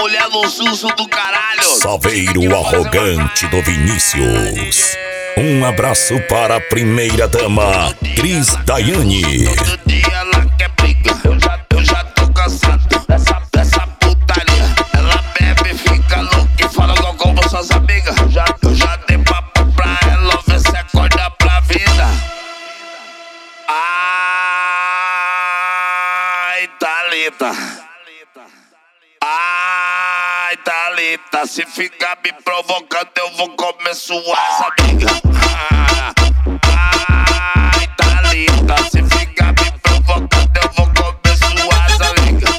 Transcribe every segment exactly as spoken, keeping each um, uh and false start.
mulher no susto do caralho. Saveiro arrogante do Vinícius. Um abraço para a primeira dama, Cris Daiane. Todo dia ela quer briga. Eu já, eu já tô cansado dessa, dessa putaria. Ela bebe, fica louca e fala igual como suas amigas. Já, eu já dei papo pra ela, ver se acorda pra vida. Ai, Thalita. Ai, Thalita, se ficar me provocando eu vou comer suas amigas. Ai, Thalita, se ficar me provocando eu vou comer suas amigas.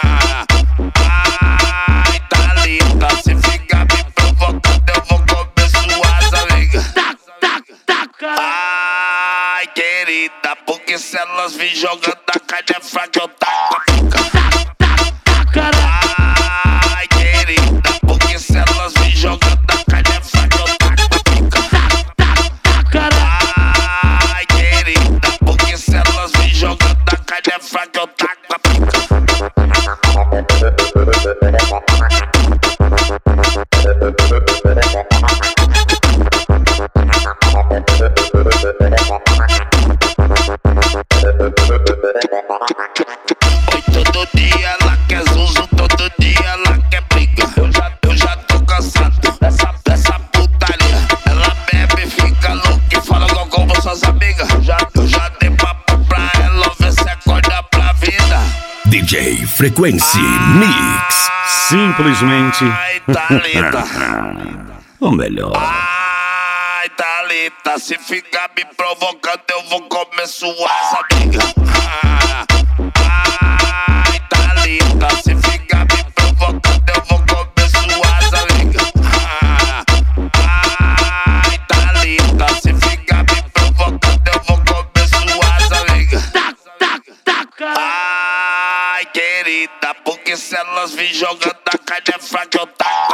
Ai, Thalita, se ficar me provocando eu vou comer suas amigas. Ai, querida, porque se elas vir jogando a carne é fraca eu taco a pica. Ai, querida, porque se elas vir jogando a carne é fraca eu taco a pica. Ai, querida, porque se elas vir jogando a carne é fraca eu taco a pica. Oi, todo dia ela quer zuzu, todo dia ela quer briga. Eu já, eu já tô cansado dessa, dessa putaria. Ela bebe, fica louca e fala igual como suas amigas. Já, eu já dei papo pra ela, ver se acorda pra vida. D J Frequency Mix. Simplesmente Ai, Thalita. o melhor. Ai, Thalita, se ficar me provocando eu vou comer suas amigas. Ai, Thalita, se ficar me provocando eu vou comer suas amigas. Ai, Thalita, se ficar me provocando eu vou comer suas amigas. Ai, querida, porque se elas vir jogando a carne é fraca eu taco